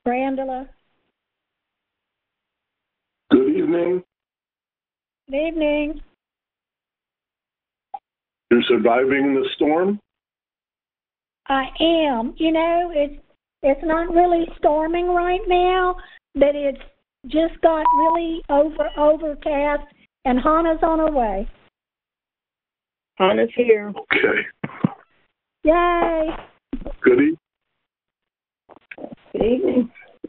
Brandula. Good evening. Good evening. You're surviving the storm? I am. You know, it's not really storming right now, but it's just got really overcast, and Hannah's on her way. Hannah's here. Okay. Yay! Good evening. Good evening.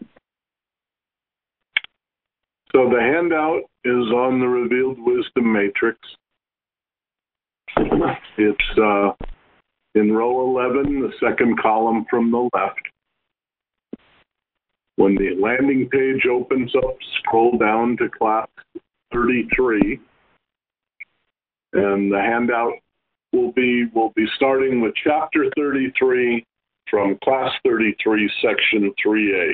So the handout is on the Revealed Wisdom Matrix. It's in row 11, the second column from the left. When the landing page opens up, scroll down to class 33. And the handout will be starting with chapter 33 from class 33, section 3A.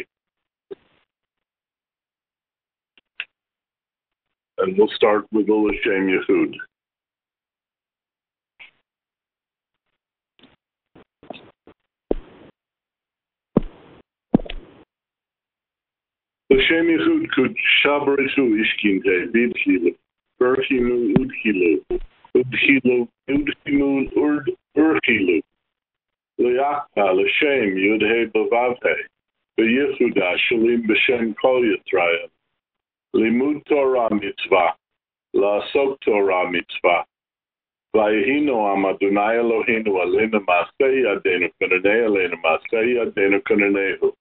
And we'll start with the L'Shem Yehud. L'Shem Yehud kud shabresu ishkinte vidchilu, urchimu udchilu, udchimu urchilu, liakta L'Shem Yudhe bavavhe, beYehuda shalim b'shem kol Yitzrayim. Limud Torah mitzvah, la'asok Torah mitzvah. Vayihinu am Adonai Eloheinu aleinu ma'aseh yadeinu kunanei aleinu ma'aseh yadeinu kunanehu.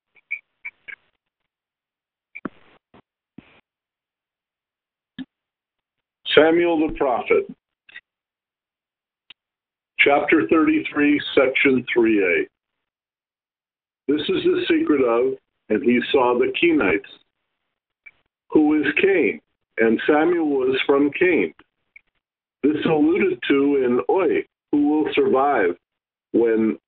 Samuel the Prophet, chapter 33, section 3a. This is the secret of, and he saw the Kenites. Who is Cain? And Samuel was from Cain. This alluded to in Oi, who will survive when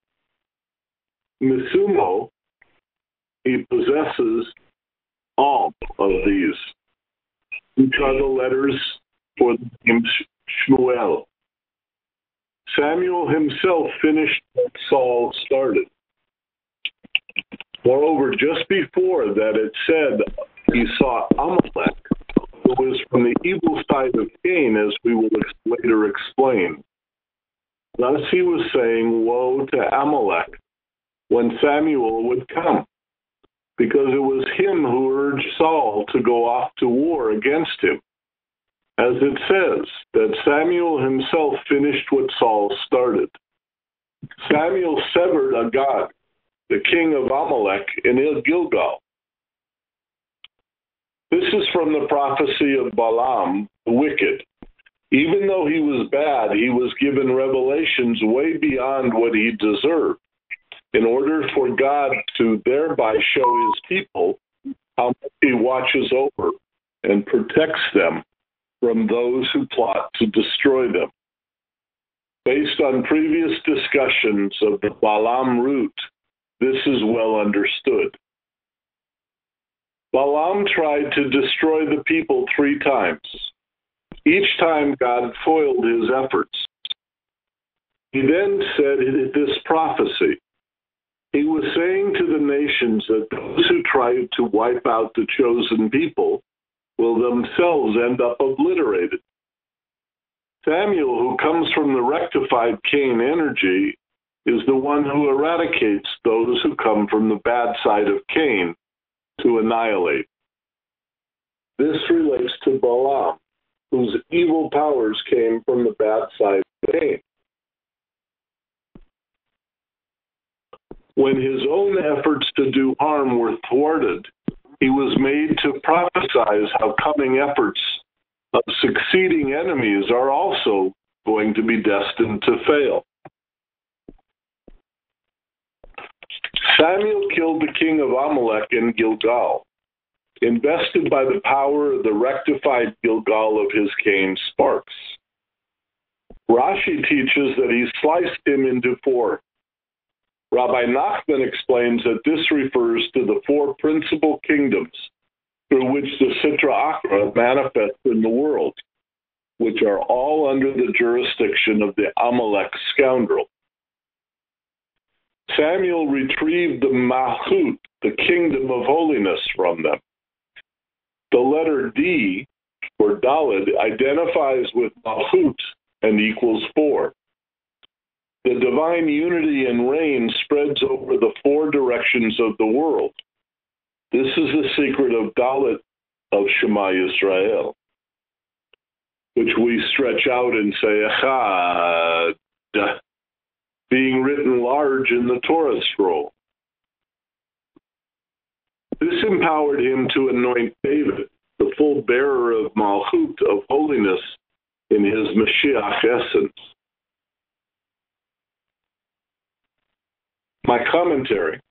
Misumo, he possesses all of these, which are the letters for the name Shmuel. Samuel himself finished what Saul started. Moreover, just before that it said he saw Amalek, who was from the evil side of Cain, as we will later explain. Thus he was saying, woe to Amalek, when Samuel would come, because it was him who urged Saul to go off to war against him. As it says, that Samuel himself finished what Saul started. Samuel severed Agag, the king of Amalek, in Gilgal. This is from the prophecy of Balaam, the wicked. Even though he was bad, he was given revelations way beyond what he deserved, in order for God to thereby show his people how much he watches over and protects them from those who plot to destroy them. Based on previous discussions of the Balaam route, this is well understood. Balaam tried to destroy the people 3 times. Each time God foiled his efforts. He then said this prophecy. He was saying to the nations that those who tried to wipe out the chosen people will themselves end up obliterated. Samuel, who comes from the rectified Cain energy, is the one who eradicates those who come from the bad side of Cain to annihilate. This relates to Balaam, whose evil powers came from the bad side of Cain. When his own efforts to do harm were thwarted, he was made to prophesy how coming efforts of succeeding enemies are also going to be destined to fail. Samuel killed the king of Amalek in Gilgal, invested by the power of the rectified Gilgal of his Cain sparks. Rashi teaches that he sliced him into 4. Rabbi Nachman explains that this refers to the 4 principal kingdoms through which the Sitra Achra manifests in the world, which are all under the jurisdiction of the Amalek scoundrel. Samuel retrieved the Malchut, the kingdom of holiness, from them. The letter D, or Dalet, identifies with Malchut and equals 4. The divine unity and reign spreads over the 4 directions of the world. This is the secret of Dalet of Shema Yisrael, which we stretch out and say, Echad, being written large in the Torah scroll. This empowered him to anoint David, the full bearer of Malchut, of holiness, in his Mashiach essence. My commentary.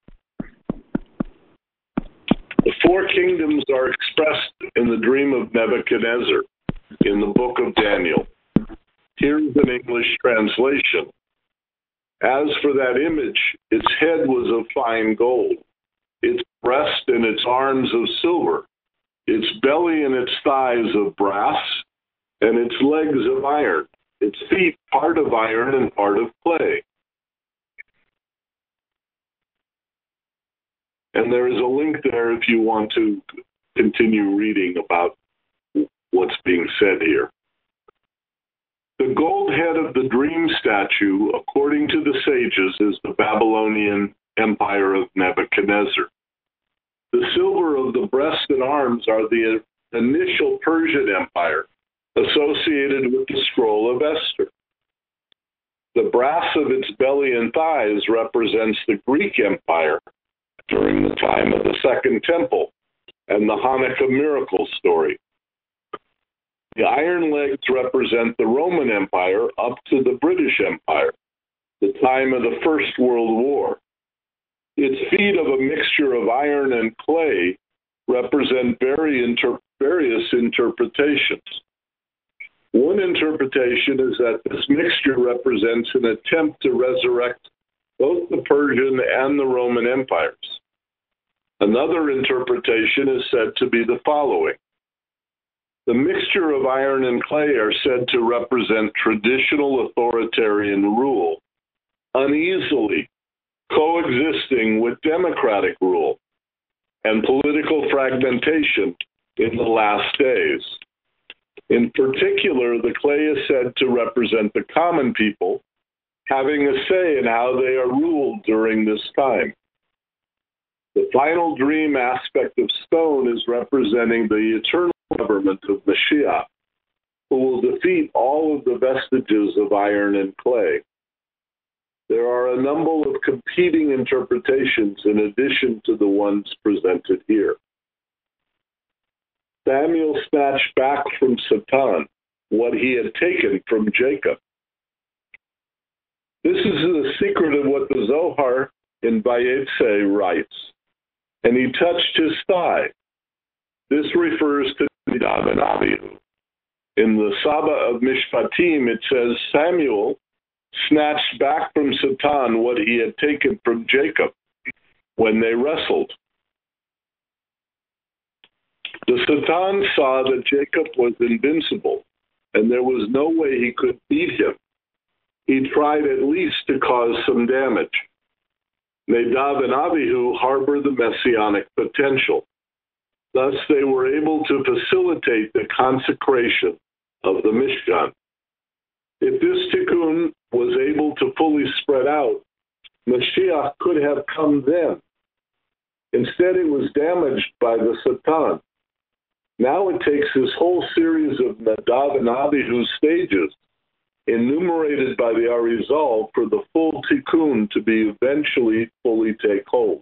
The 4 kingdoms are expressed in the dream of Nebuchadnezzar in the book of Daniel. Here's an English translation. As for that image, its head was of fine gold, its breast and its arms of silver, its belly and its thighs of brass, and its legs of iron, its feet part of iron and part of clay. And there is a link there if you want to continue reading about what's being said here. The gold head of the dream statue, according to the sages, is the Babylonian empire of Nebuchadnezzar. The silver of the breast and arms are the initial Persian empire, associated with the scroll of Esther. The brass of its belly and thighs represents the Greek empire during the time of the Second Temple and the Hanukkah miracle story. The iron legs represent the Roman Empire up to the British Empire, the time of the First World War. Its feet of a mixture of iron and clay represent various interpretations. One interpretation is that this mixture represents an attempt to resurrect both the Persian and the Roman empires. Another interpretation is said to be the following. The mixture of iron and clay are said to represent traditional authoritarian rule, uneasily coexisting with democratic rule and political fragmentation in the last days. In particular, the clay is said to represent the common people having a say in how they are ruled during this time. The final dream aspect of stone is representing the eternal government of Mashiach, who will defeat all of the vestiges of iron and clay. There are a number of competing interpretations in addition to the ones presented here. Samuel snatched back from Satan what he had taken from Jacob. This is the secret of what the Zohar in Vayetze writes. And he touched his thigh. This refers to Nadav and Abihu. In the Saba of Mishpatim, it says Samuel snatched back from Satan what he had taken from Jacob when they wrestled. The Satan saw that Jacob was invincible, and there was no way he could beat him. He tried at least to cause some damage. Nadav and Abihu harbor the messianic potential. Thus, they were able to facilitate the consecration of the Mishkan. If this tikkun was able to fully spread out, Mashiach could have come then. Instead, it was damaged by the Satan. Now it takes this whole series of Nadav and Abihu stages, enumerated by the Arizal, for the full tikkun to be eventually fully take hold.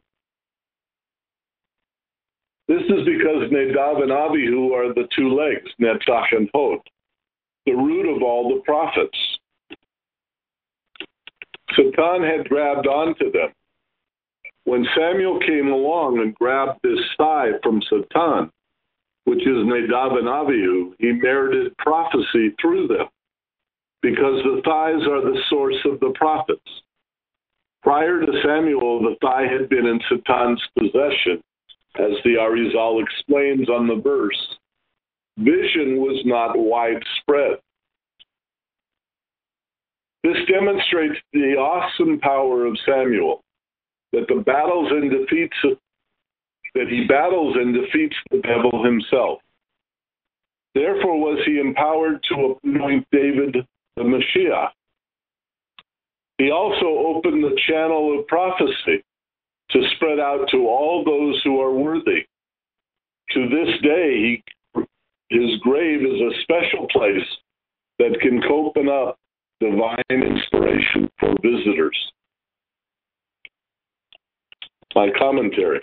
This is because Nadav and Abihu are the 2 legs, Netzach and Hod, the root of all the prophets. Satan had grabbed onto them. When Samuel came along and grabbed this thigh from Satan, which is Nadav and Abihu, he merited prophecy through them, because the thighs are the source of the prophets. Prior to Samuel, the thigh had been in Satan's possession, as the Arizal explains on the verse. Vision was not widespread. This demonstrates the awesome power of Samuel, that he battles and defeats the devil himself. Therefore was he empowered to anoint David the Messiah. He also opened the channel of prophecy to spread out to all those who are worthy. To this day, his grave is a special place that can open up divine inspiration for visitors. My commentary.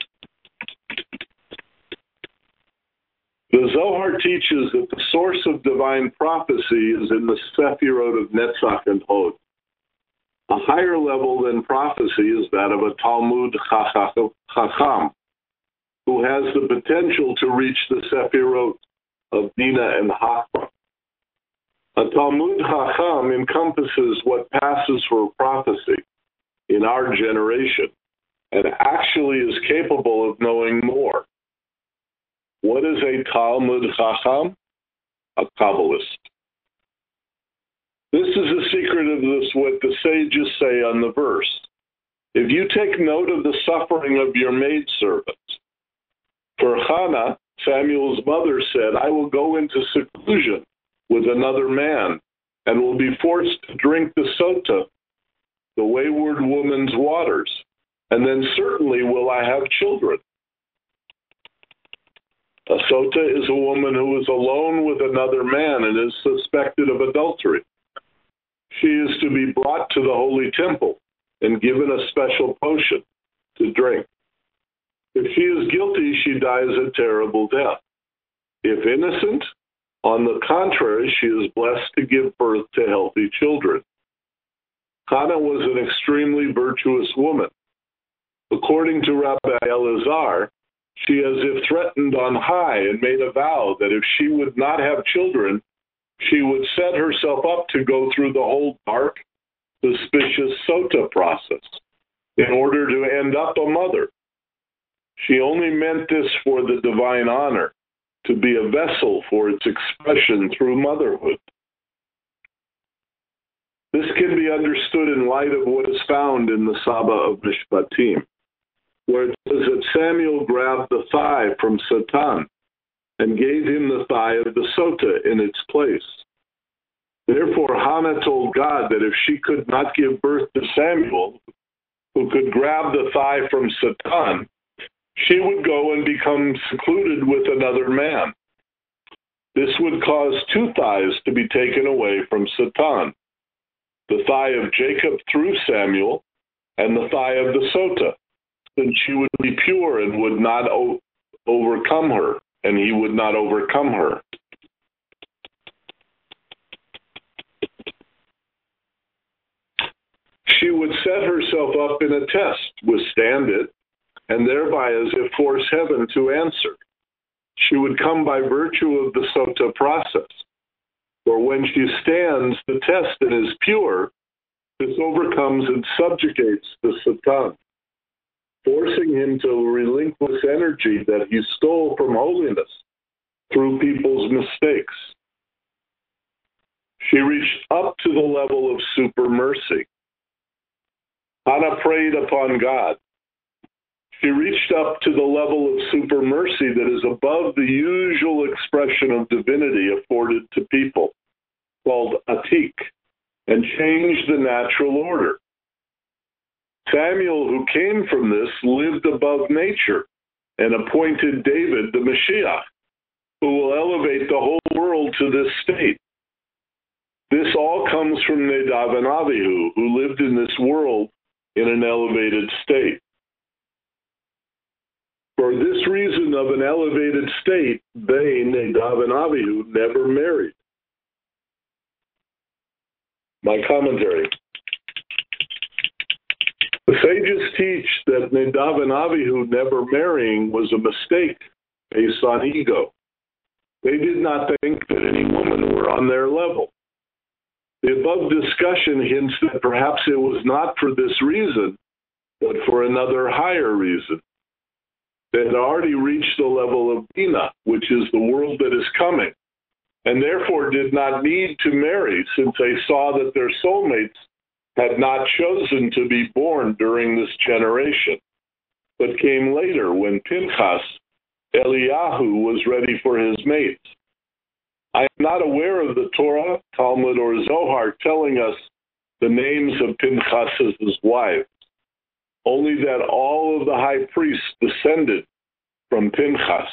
The Zohar teaches that the source of divine prophecy is in the Sephirot of Netzach and Hod. A higher level than prophecy is that of a Talmud Chacham, who has the potential to reach the Sephirot of Bina and Chachma. A Talmud Chacham encompasses what passes for prophecy in our generation and actually is capable of knowing more. What is a Talmud Chacham? A Kabbalist. This is the secret of this, what the sages say on the verse. If you take note of the suffering of your maidservant. For Hannah, Samuel's mother said, I will go into seclusion with another man and will be forced to drink the sota, the wayward woman's waters, and then certainly will I have children. A sota is a woman who is alone with another man and is suspected of adultery. She is to be brought to the holy temple and given a special potion to drink. If she is guilty, she dies a terrible death. If innocent, on the contrary, she is blessed to give birth to healthy children. Hannah was an extremely virtuous woman. According to Rabbi Elazar, she as if threatened on high and made a vow that if she would not have children, she would set herself up to go through the whole dark, suspicious sota process in order to end up a mother. She only meant this for the divine honor, to be a vessel for its expression through motherhood. This can be understood in light of what is found in the Saba of Mishpatim, where it says that Samuel grabbed the thigh from Satan and gave him the thigh of the sota in its place. Therefore, Hannah told God that if she could not give birth to Samuel, who could grab the thigh from Satan, she would go and become secluded with another man. This would cause two thighs to be taken away from Satan, the thigh of Jacob through Samuel and the thigh of the sota. Then she would be pure and would not overcome her, and he would not overcome her. She would set herself up in a test, withstand it, and thereby as if force heaven to answer. She would come by virtue of the sota process. For when she stands the test and is pure, this overcomes and subjugates the Satan, forcing him to relinquish energy that he stole from holiness through people's mistakes. She reached up to the level of super mercy. Hannah prayed upon God. She reached up to the level of super mercy that is above the usual expression of divinity afforded to people, called atik, and changed the natural order. Samuel, who came from this, lived above nature and appointed David the Messiah, who will elevate the whole world to this state. This all comes from Nadav and Avihu, who lived in this world in an elevated state. For this reason of an elevated state, they, Nadav and Avihu, never married. My commentary. The sages teach that Nadav and Avihu never marrying was a mistake based on ego. They did not think that any women were on their level. The above discussion hints that perhaps it was not for this reason, but for another higher reason. They had already reached the level of Bina, which is the world that is coming, and therefore did not need to marry since they saw that their soulmates had not chosen to be born during this generation, but came later when Pinchas, Eliyahu, was ready for his mate. I am not aware of the Torah, Talmud, or Zohar telling us the names of Pinchas's wives, only that all of the high priests descended from Pinchas.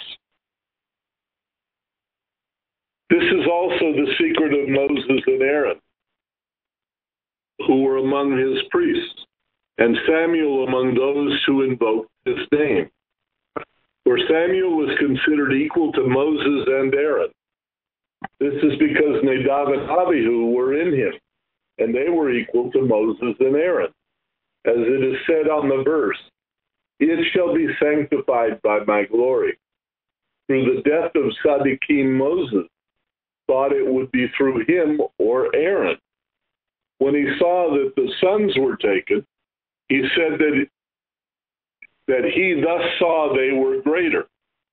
This is also the secret of Moses and Aaron, who were among his priests, and Samuel among those who invoked his name. For Samuel was considered equal to Moses and Aaron. This is because Nadab and Abihu were in him, and they were equal to Moses and Aaron. As it is said on the verse, "It shall be sanctified by my glory." Through the death of Tzaddikim, Moses thought it would be through him or Aaron. When he saw that the sons were taken, he said that he thus saw they were greater.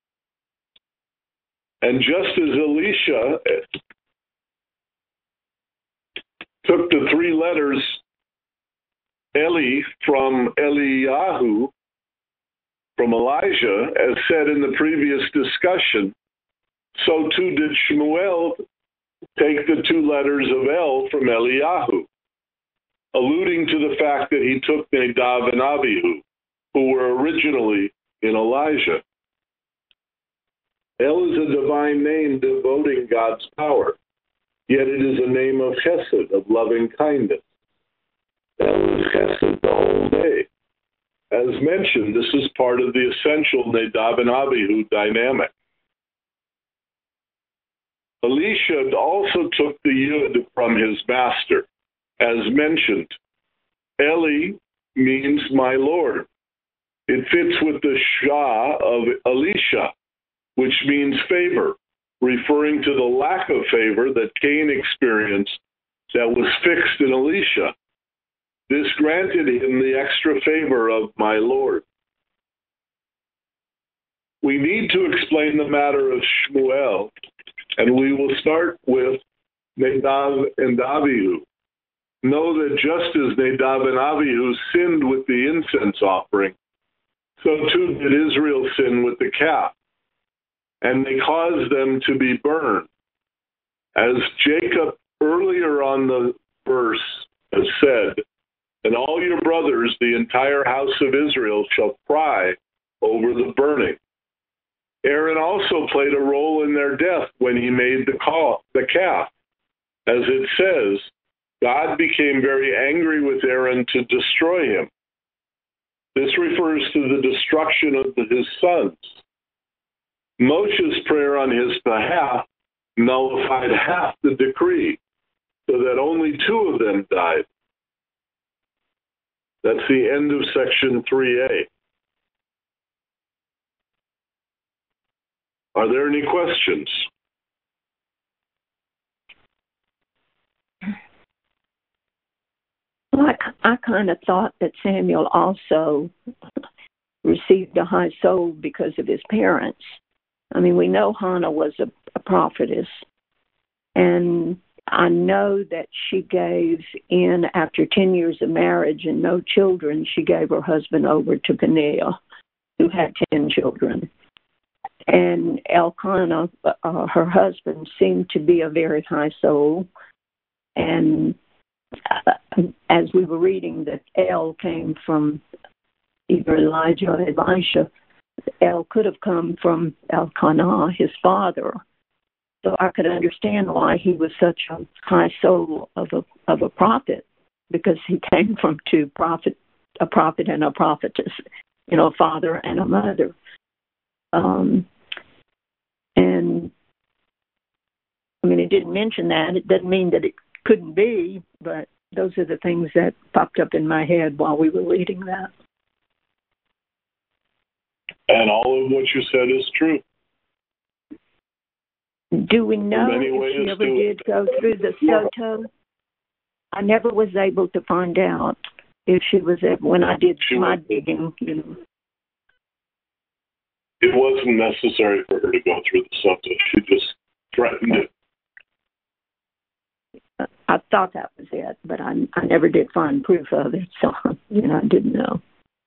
And just as Elisha took the three letters Eli from Eliyahu, from Elijah, as said in the previous discussion, so too did Shmuel take the two letters of El from Eliyahu, alluding to the fact that he took Nadab and Abihu, who were originally in Elijah. El is a divine name devoting God's power, yet it is a name of chesed, of loving kindness. El is chesed the whole day. As mentioned, this is part of the essential Nadab and Abihu dynamic. Elisha also took the yud from his master. As mentioned, Eli means my Lord. It fits with the Shah of Elisha, which means favor, referring to the lack of favor that Cain experienced that was fixed in Elisha. This granted him the extra favor of my Lord. We need to explain the matter of Shmuel, and we will start with Nadab and Abihu. Know that just as Nadab and Abihu sinned with the incense offering, so too did Israel sin with the calf, and they caused them to be burned. As Jacob earlier on the verse has said, "And all your brothers, the entire house of Israel, shall cry over the burning." Aaron also played a role in their death when he made the calf. As it says, God became very angry with Aaron to destroy him. This refers to the destruction of his sons. Moshe's prayer on his behalf nullified half the decree, so that only two of them died. That's the end of section 3A. Are there any questions? Well, I kind of thought that Samuel also received a high soul because of his parents. I mean, we know Hannah was a prophetess, and I know that she gave in after 10 years of marriage and no children, she gave her husband over to Peninnah, who had 10 children. And Elkanah, her husband, seemed to be a very high soul. And as we were reading that El came from either Elijah or Elisha, El could have come from Elkanah, his father. So I could understand why he was such a high soul of a prophet, because he came from a prophet and a prophetess, a father and a mother. And I mean, it didn't mention that. It doesn't mean that it couldn't be, but those are the things that popped up in my head while we were reading that. And all of what you said is true. Do we know if she ever did go through the Soto? I never was able to find out if she was when I did my digging. It wasn't necessary for her to go through the Soto. She just threatened it. I thought that was it, but I never did find proof of it, so I didn't know.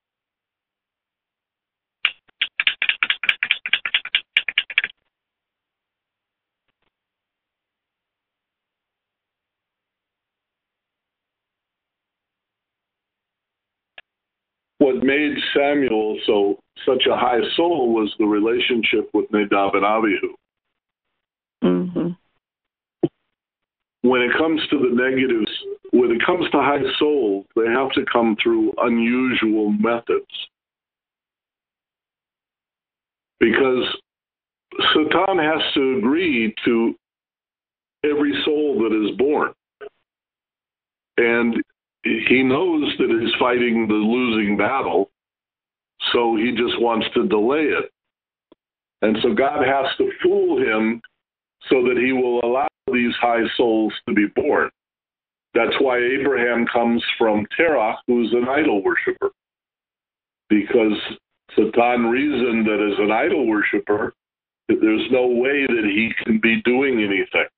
What made Samuel such a high soul was the relationship with Nadab and Abihu. Mm-hmm. When it comes to the negatives, when it comes to high souls, they have to come through unusual methods. Because Satan has to agree to every soul that is born. And he knows that he's fighting the losing battle, so he just wants to delay it. And so God has to fool him so that he will allow these high souls to be born. That's why Abraham comes from Terach, who's an idol worshiper. Because Satan reasoned that as an idol worshiper, there's no way that he can be doing anything.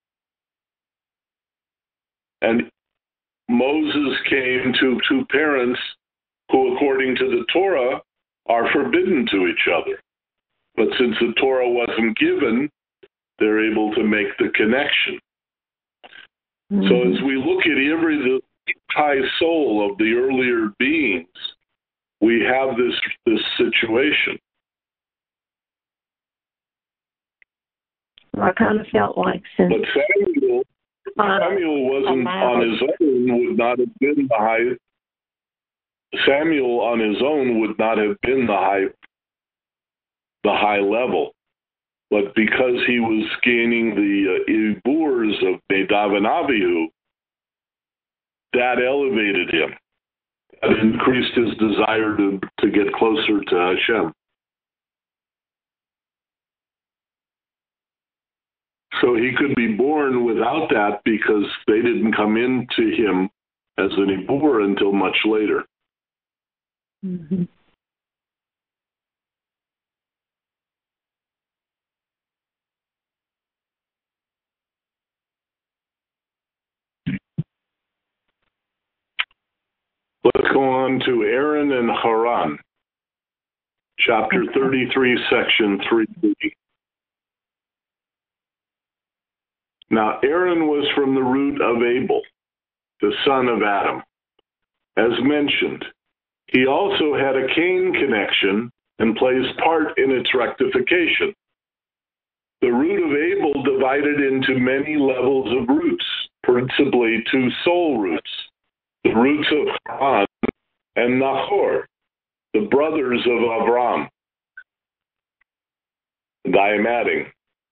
And Moses came to two parents who, according to the Torah, are forbidden to each other. But since the Torah wasn't given, they're able to make the connection. Mm-hmm. So as we look at the high soul of the earlier beings, we have this situation. I kind of felt like since... But Samuel wasn't on his own, would not have been the high... Samuel on his own would not have been the high level. But because he was gaining the iburs of Nadab and Abihu, that elevated him. That increased his desire to get closer to Hashem. So he could be born without that because they didn't come into him as an ibur until much later. Mm-hmm. Let's go on to Aaron and Haran, chapter 33, section 3b. Now, Aaron was from the root of Abel, the son of Adam. As mentioned, he also had a Cain connection and plays part in its rectification. The root of Abel divided into many levels of roots, principally two soul roots, the roots of Haran and Nahor, the brothers of Avram. And I am adding.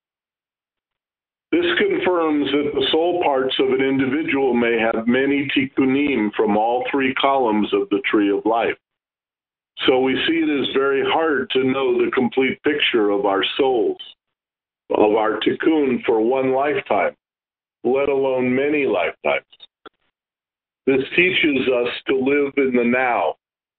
This confirms that the soul parts of an individual may have many tikkunim from all three columns of the tree of life. So we see it as very hard to know the complete picture of our souls, of our tikkun for one lifetime, let alone many lifetimes. This teaches us to live in the now.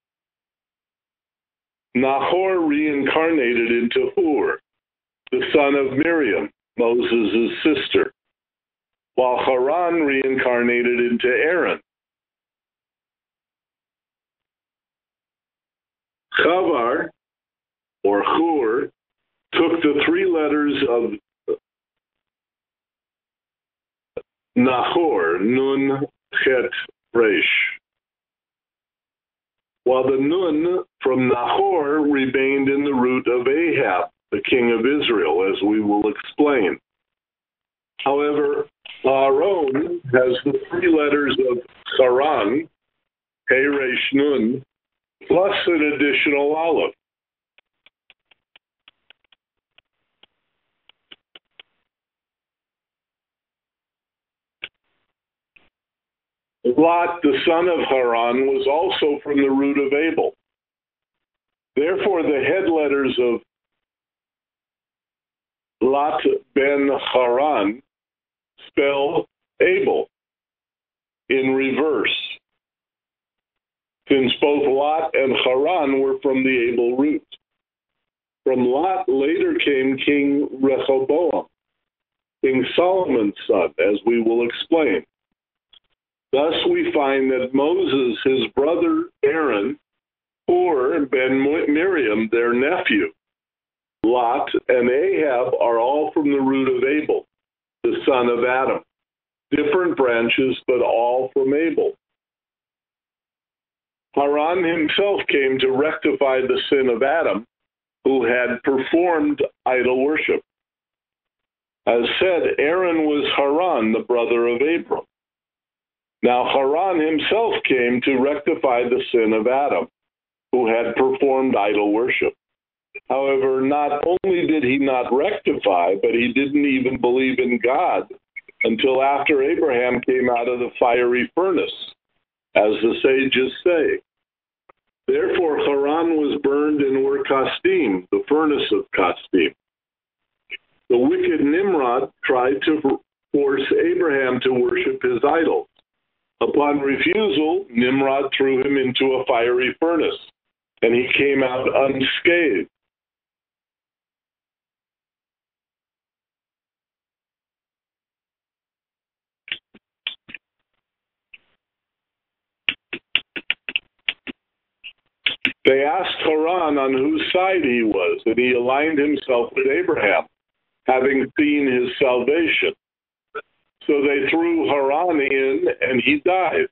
Nahor reincarnated into Hur, the son of Miriam, Moses' sister, while Haran reincarnated into Aaron. Chavar, or Hur, took the three letters of Nahor, Nun, Chet, Resh, while the Nun from Nahor remained in the root of Ahab, the king of Israel, as we will explain. However, Aaron has the three letters of Haran, He, Resh, Nun, plus an additional aleph. Lot, the son of Haran, was also from the root of Abel. Therefore, the head letters of Lot ben Haran spell Abel in reverse, since both Lot and Haran were from the Abel root. From Lot later came King Rehoboam, King Solomon's son, as we will explain. Thus we find that Moses, his brother Aaron, Hur, and Miriam, their nephew, Lot, and Ahab are all from the root of Abel, the son of Adam. Different branches, but all from Abel. Haran himself came to rectify the sin of Adam, who had performed idol worship. As said, Aaron was Haran, the brother of Abram. Now Haran himself came to rectify the sin of Adam, who had performed idol worship. However, not only did he not rectify, but he didn't even believe in God until after Abraham came out of the fiery furnace, as the sages say. Therefore, Haran was burned in Ur Kasdim, the furnace of Kasdim. The wicked Nimrod tried to force Abraham to worship his idols. Upon refusal, Nimrod threw him into a fiery furnace, and he came out unscathed. They asked Haran on whose side he was, and he aligned himself with Abraham, having seen his salvation. So they threw Haran in, and he died.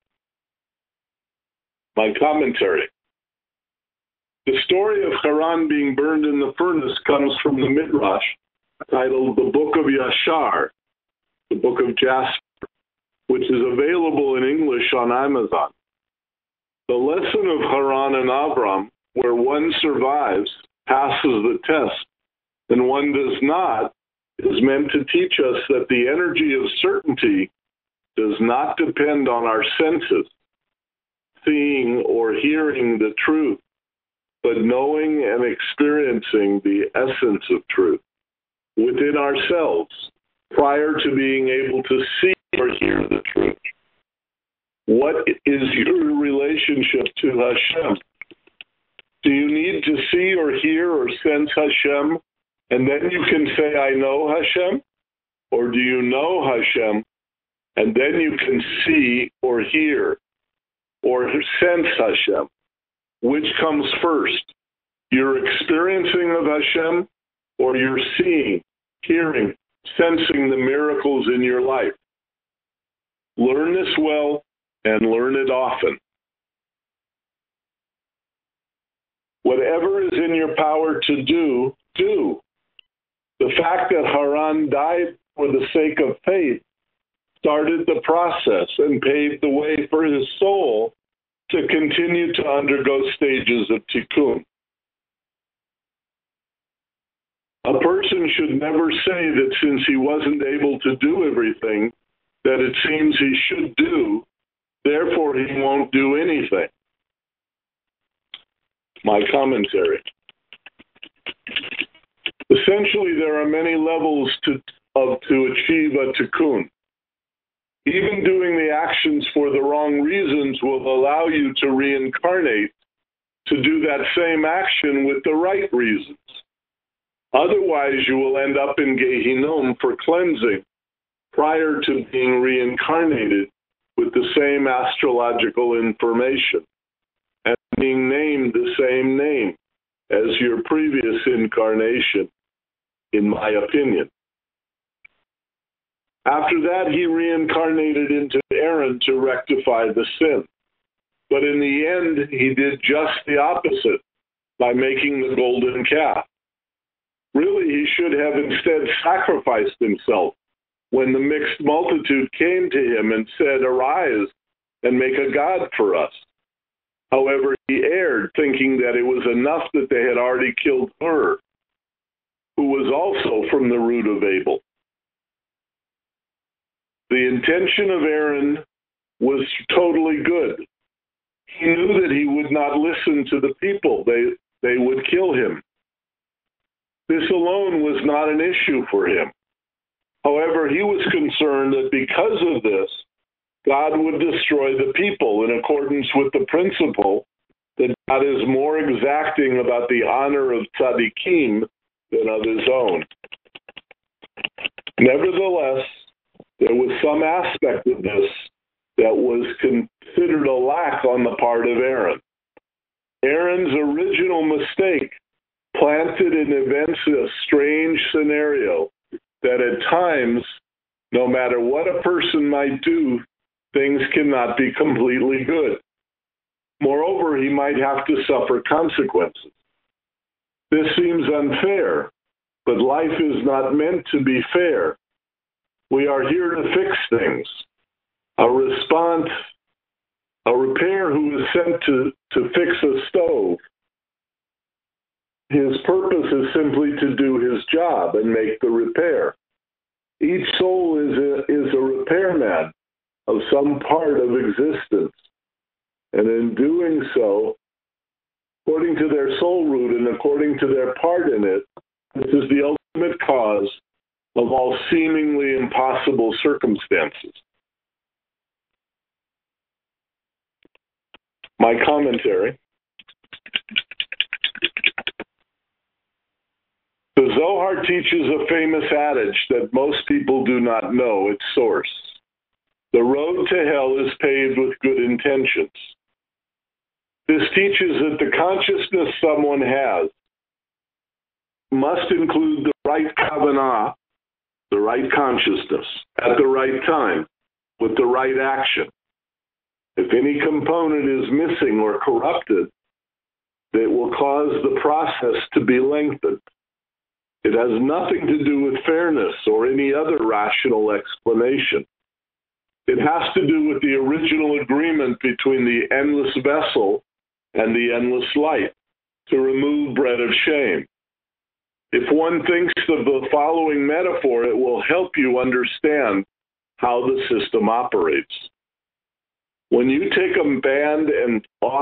My commentary. The story of Haran being burned in the furnace comes from the Midrash, titled The Book of Yashar, the Book of Jasper, which is available in English on Amazon. The lesson of Haran and Avram, where one survives, passes the test, and one does not, is meant to teach us that the energy of certainty does not depend on our senses, seeing or hearing the truth, but knowing and experiencing the essence of truth within ourselves prior to being able to see or hear the truth. What is your relationship to Hashem? Do you need to see or hear or sense Hashem, and then you can say, I know Hashem? Or do you know Hashem, and then you can see or hear or sense Hashem? Which comes first? Your experiencing of Hashem, or your seeing, hearing, sensing the miracles in your life? Learn this well and learn it often. Whatever is in your power to do, do. The fact that Haran died for the sake of faith started the process and paved the way for his soul to continue to undergo stages of tikkun. A person should never say that since he wasn't able to do everything that it seems he should do, therefore he won't do anything. My commentary. Essentially, there are many levels to achieve a tikkun. Even doing the actions for the wrong reasons will allow you to reincarnate to do that same action with the right reasons. Otherwise, you will end up in Gehinnom for cleansing prior to being reincarnated with the same astrological information and being named the same name as your previous incarnation, in my opinion. After that, he reincarnated into Aaron to rectify the sin. But in the end, he did just the opposite by making the golden calf. Really, he should have instead sacrificed himself when the mixed multitude came to him and said, "Arise and make a god for us." However, he erred, thinking that it was enough that they had already killed Hur, who was also from the root of Abel. The intention of Aaron was totally good. He knew that he would not listen to the people. They would kill him. This alone was not an issue for him. However, he was concerned that because of this, God would destroy the people in accordance with the principle that God is more exacting about the honor of tzaddikim than of his own. Nevertheless, there was some aspect of this that was considered a lack on the part of Aaron. Aaron's original mistake planted in events a strange scenario that at times, no matter what a person might do, things cannot be completely good. Moreover, he might have to suffer consequences. This seems unfair, but life is not meant to be fair. We are here to fix things. A repair who is sent to fix a stove, his purpose is simply to do his job and make the repair. Each soul is a repairman of some part of existence. And in doing so, according to their soul root and according to their part in it, this is the ultimate cause of all seemingly impossible circumstances. My commentary. The Zohar teaches a famous adage that most people do not know its source. The road to hell is paved with good intentions. This teaches that the consciousness someone has must include the right kavanah, the right consciousness, at the right time, with the right action. If any component is missing or corrupted, it will cause the process to be lengthened. It has nothing to do with fairness or any other rational explanation. It has to do with the original agreement between the endless vessel and the endless light to remove bread of shame. If one thinks of the following metaphor, it will help you understand how the system operates. When you take a Band-Aid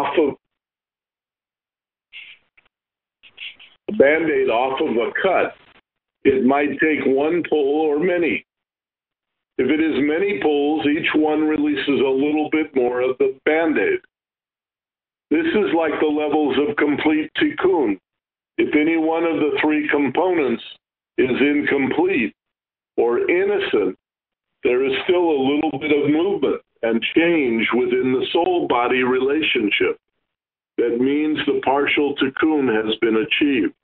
off of a cut, it might take one pull or many. If it is many pulls, each one releases a little bit more of the Band-Aid. This is like the levels of complete tikkun. If any one of the three components is incomplete or innocent, there is still a little bit of movement and change within the soul-body relationship. That means the partial tikkun has been achieved.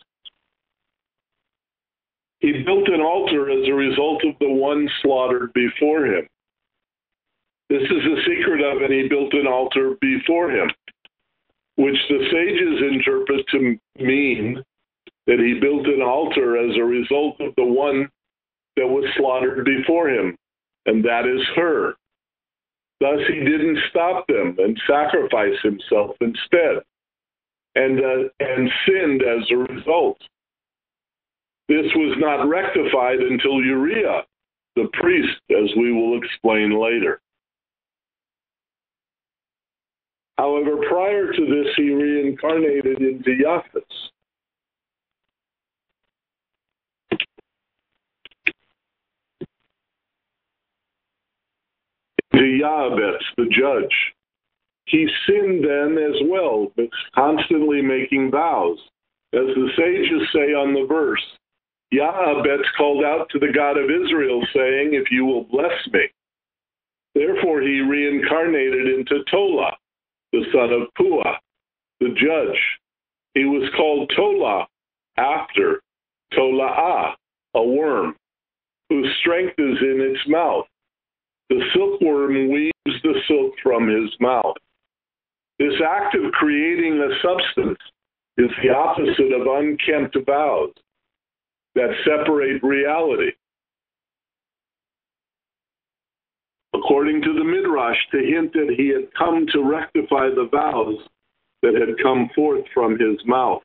He built an altar as a result of the one slaughtered before him. This is the secret of it. He built an altar before him, which the sages interpret to mean that he built an altar as a result of the one that was slaughtered before him, and that is her. Thus, he didn't stop them and sacrifice himself instead, and sinned as a result. This was not rectified until Uriah, the priest, as we will explain later. However, prior to this, he reincarnated into Japheth. Into Yahbetz, the judge. He sinned then as well, but constantly making vows. As the sages say on the verse, Yahbetz called out to the God of Israel, saying, "If you will bless me." Therefore he reincarnated into Tola, the son of Puah, the judge. He was called Tola after Tola'ah, a worm, whose strength is in its mouth. The silkworm weaves the silk from his mouth. This act of creating a substance is the opposite of unkempt vows that separate reality. According to the Midrash, to hint that he had come to rectify the vows that had come forth from his mouth.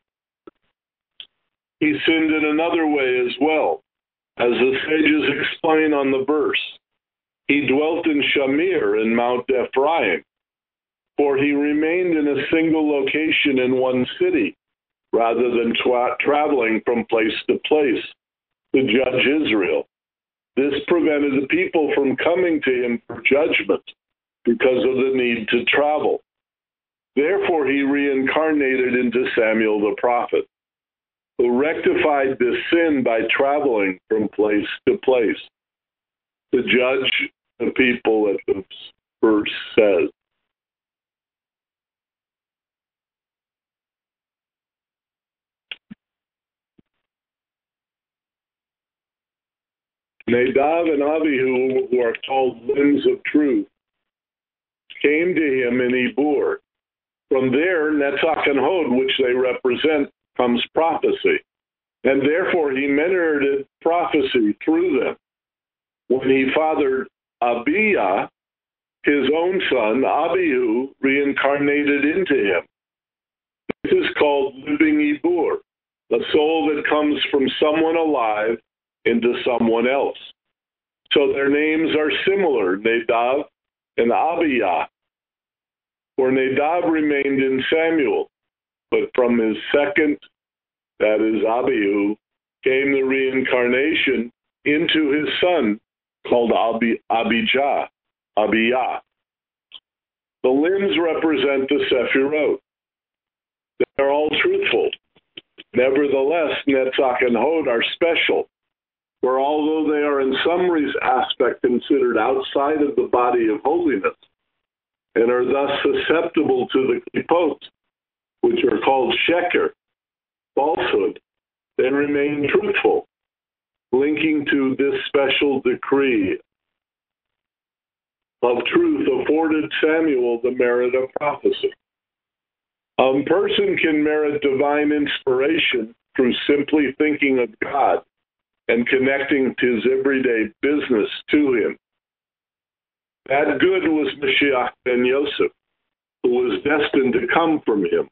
He sinned in another way as well, as the sages explain on the verse. He dwelt in Shamir in Mount Ephraim, for he remained in a single location in one city, rather than traveling from place to place to judge Israel. This prevented the people from coming to him for judgment because of the need to travel. Therefore, he reincarnated into Samuel the prophet, who rectified this sin by traveling from place to place to judge the people at the verse says. Nadab and Abihu, who are called limbs of truth, came to him in Ebor. From there, Netzach and Hod, which they represent, comes prophecy. And therefore he merited prophecy through them. When he fathered Abiyah, his own son, Abihu, reincarnated into him. This is called living Ebor, the soul that comes from someone alive into someone else. So their names are similar, Nadab and Abiyah. For Nadab remained in Samuel, but from his second, that is Abihu, came the reincarnation into his son, called Abijah. The limbs represent the Sephirot. They're all truthful. Nevertheless, Netzach and Hod are special, for although they are in some aspect considered outside of the body of holiness, and are thus susceptible to the klipot, which are called sheker, falsehood, they remain truthful, linking to this special decree of truth afforded Samuel the merit of prophecy. A person can merit divine inspiration through simply thinking of God and connecting his everyday business to him. That good was Mashiach ben Yosef, who was destined to come from him.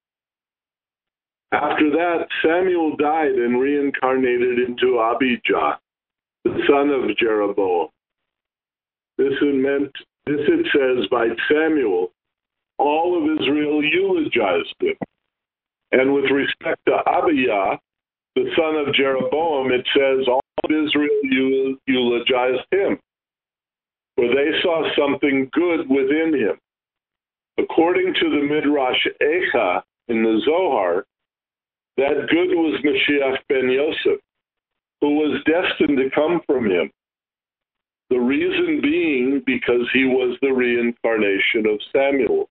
After that, Samuel died and reincarnated into Abijah, the son of Jeroboam. This it says, by Samuel, all of Israel eulogized him. And with respect to Abijah, the son of Jeroboam, it says, all of Israel eulogized him, for they saw something good within him. According to the Midrash Echa in the Zohar, that good was Mashiach ben Yosef, who was destined to come from him. The reason being because he was the reincarnation of Samuel.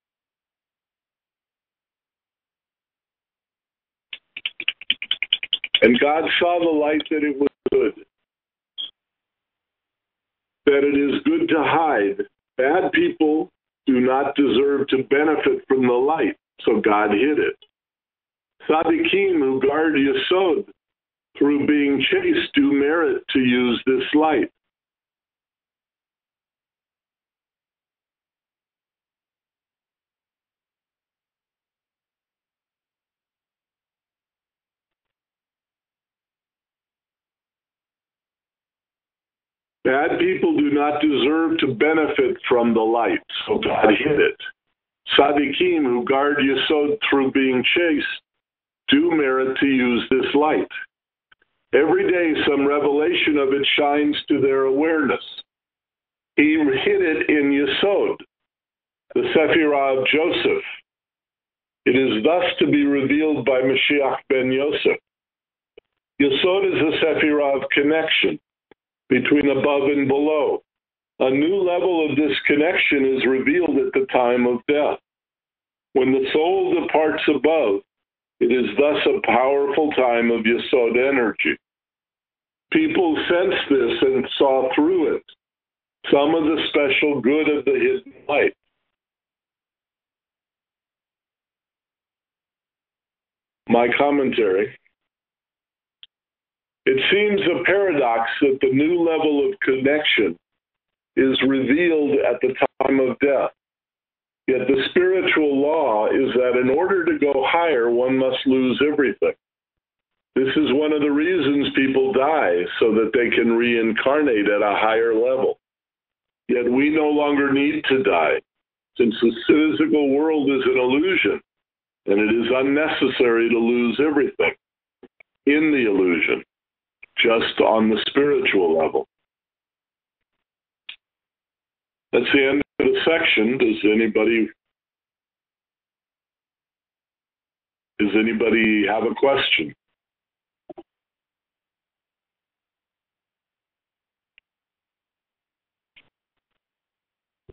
And God saw the light that it was good, that it is good to hide. Bad people do not deserve to benefit from the light, so God hid it. Tzaddikim who guard Yesod through being chaste do merit to use this light. Bad people do not deserve to benefit from the light, so God hid it. Tzaddikim who guard Yesod through being chaste do merit to use this light. Every day some revelation of it shines to their awareness. He hid it in Yesod, the Sephirah of Joseph. It is thus to be revealed by Mashiach ben Yosef. Yesod is the Sephirah of connection between above and below. A new level of this connection is revealed at the time of death. When the soul departs above, it is thus a powerful time of Yesod energy. People sensed this and saw through it some of the special good of the hidden light. My commentary. It seems a paradox that the new level of connection is revealed at the time of death. Yet the spiritual law is that in order to go higher, one must lose everything. This is one of the reasons people die, so that they can reincarnate at a higher level. Yet we no longer need to die, since the physical world is an illusion, and it is unnecessary to lose everything in the illusion, just on the spiritual level. That's the end of the section. Does anybody have a question?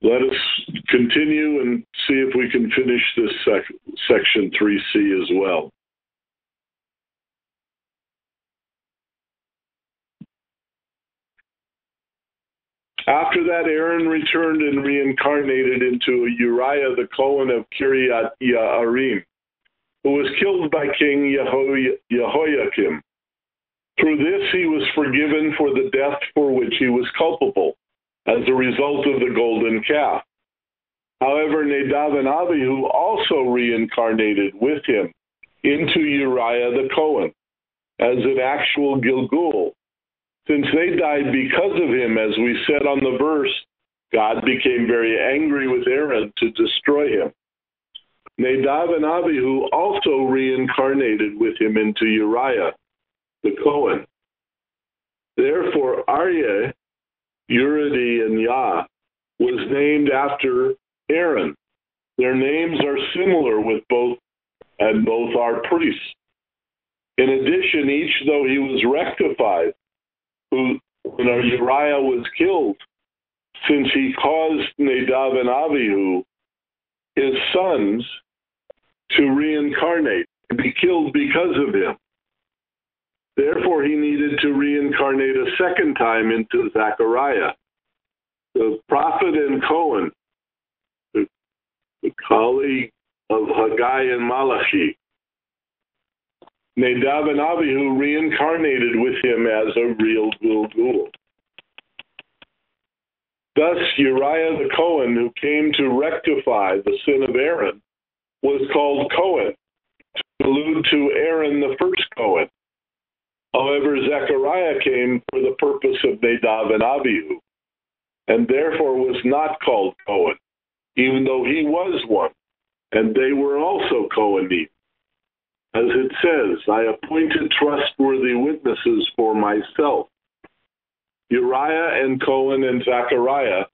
Let us continue and see if we can finish this section 3C as well. After that, Aaron returned and reincarnated into Uriah the Cohen of Kiryat Yearim, who was killed by King Jehoiakim. Through this, he was forgiven for the death for which he was culpable, as a result of the golden calf. However, Nadav and Abihu also reincarnated with him into Uriah the Cohen as an actual Gilgul. Since they died because of him, as we said on the verse, God became very angry with Aaron to destroy him. Nadav and Abihu also reincarnated with him into Uriah the Cohen. Therefore, Aryeh, Uri, and Yah was named after Aaron. Their names are similar with both, and both are priests. In addition, each, though he was rectified, when Uriah was killed, since he caused Nadav and Abihu, his sons, to reincarnate, to be killed because of him. Therefore, he needed to reincarnate a second time into Zechariah, the prophet and Cohen, the colleague of Haggai and Malachi. Nadav and Abihu reincarnated with him as a real Gilgul. Thus, Uriah the Cohen, who came to rectify the sin of Aaron, was called Cohen, to allude to Aaron the first Cohen. However, Zechariah came for the purpose of Nadav and Abihu, and therefore was not called Cohen, even though he was one, and they were also Cohenim. As it says, I appointed trustworthy witnesses for myself. Uriah and Cohen and Zechariah,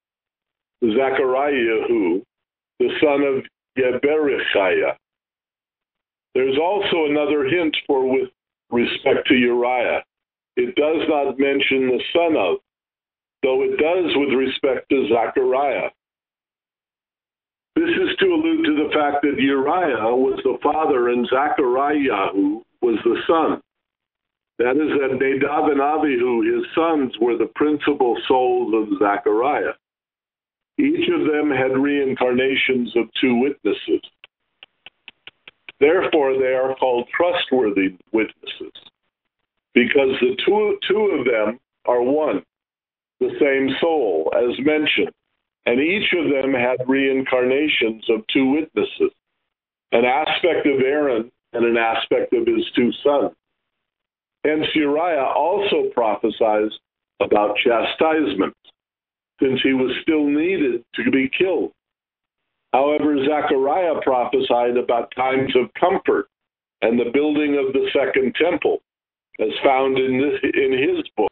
Zechariah, the son of Yeberichiah. There's also another hint with respect to Uriah. It does not mention the son of, though it does with respect to Zechariah. This is to allude to the fact that Uriah was the father and Zechariah was the son. That is, that Nadav and Abihu, his sons, were the principal souls of Zechariah. Each of them had reincarnations of two witnesses. Therefore, they are called trustworthy witnesses, because the two of them are one, the same soul, as mentioned. And each of them had reincarnations of two witnesses, an aspect of Aaron and an aspect of his two sons. Hence, Uriah also prophesies about chastisement, since he was still needed to be killed. However, Zechariah prophesied about times of comfort and the building of the second temple, as found in his book.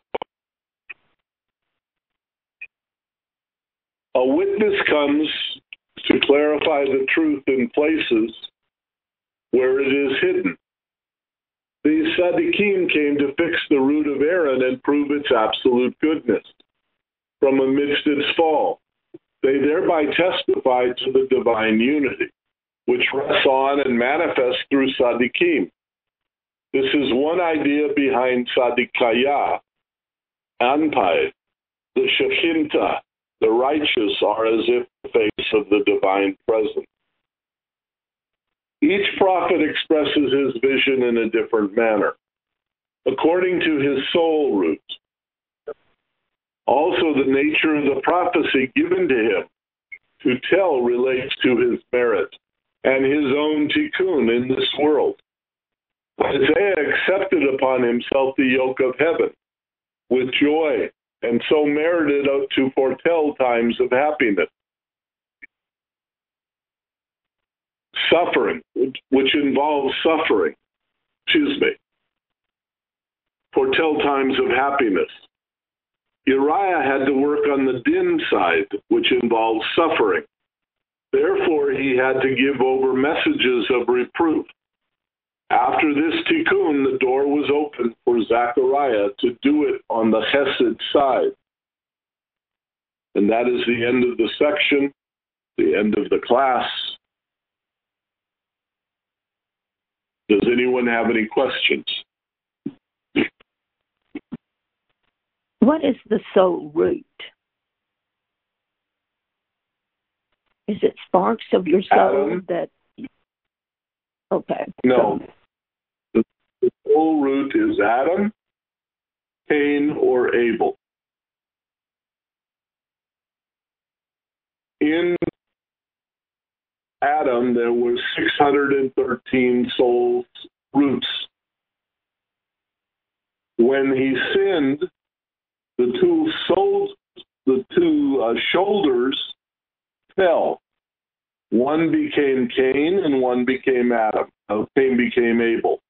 A witness comes to clarify the truth in places where it is hidden. These Tzaddikim came to fix the root of Aaron and prove its absolute goodness from amidst its fall. They thereby testify to the divine unity, which rests on and manifests through Tzaddikim. This is one idea behind Tzaddikayah, Anpai, the Shekhinta. The righteous are as if the face of the divine presence. Each prophet expresses his vision in a different manner, according to his soul root. Also, the nature of the prophecy given to him to tell relates to his merit and his own tikkun in this world. Isaiah accepted upon himself the yoke of heaven with joy, and so merited to foretell times of happiness. Suffering, which involves suffering, foretell times of happiness. Uriah had to work on the din side, which involves suffering. Therefore, he had to give over messages of reproof. After this tikkun, the door was open for Zechariah to do it on the chesed side. And that is the end of the section, the end of the class. Does anyone have any questions? What is the soul root? Is it sparks of your soul Adam? that... Okay. No. The soul root is Adam, Cain, or Abel. In Adam, there were 613 soul roots. When he sinned, the two shoulders fell. One became Cain and one became Adam. Cain became Abel.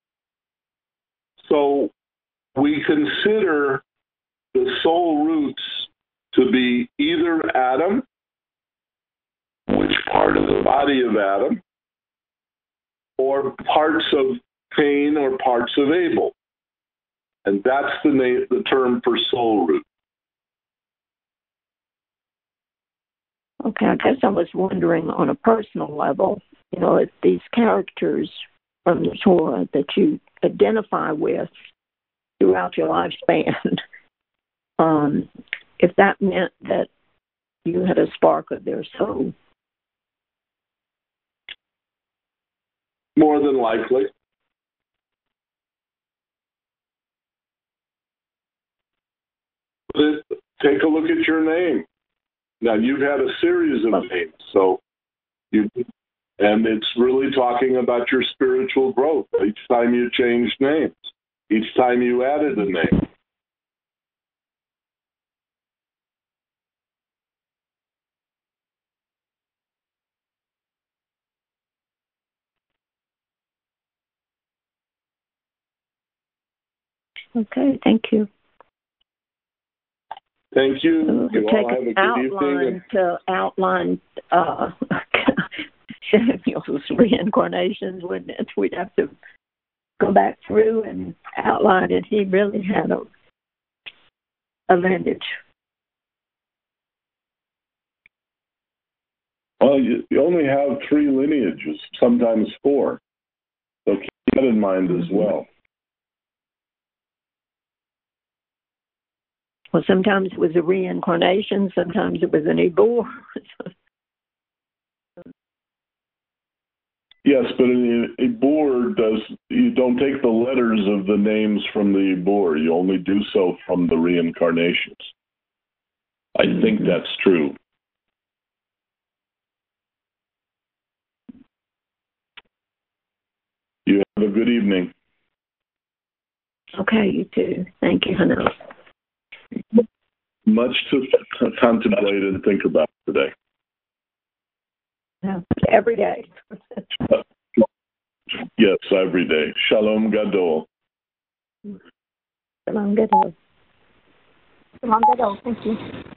So we consider the soul roots to be either Adam, which part of the body of Adam, or parts of Cain or parts of Abel. And that's the term for soul root. Okay, I guess I was wondering on a personal level, if these characters from the Torah that you identify with throughout your lifespan, if that meant that you had a spark of their soul. More than likely. Take a look at your name. Now, you've had a series of names, and it's really talking about your spiritual growth. Each time you changed names, each time you added a name. Okay, thank you. Thank you. You all have a good evening. To outline Samuel's reincarnations, wouldn't it? We'd have to go back through and outline it. He really had a lineage. Well, you only have 3 lineages, sometimes 4. So keep that in mind as well. Well, sometimes it was a reincarnation, sometimes it was an Ebor. Yes, but in Ebor, you don't take the letters of the names from the Ebor. You only do so from the reincarnations. I think that's true. You have a good evening. Okay, you too. Thank you, Hannah. Much to contemplate and think about today. Yeah, every day. Yes, every day. Shalom Gadol. Shalom Gadol. Shalom Gadol. Thank you.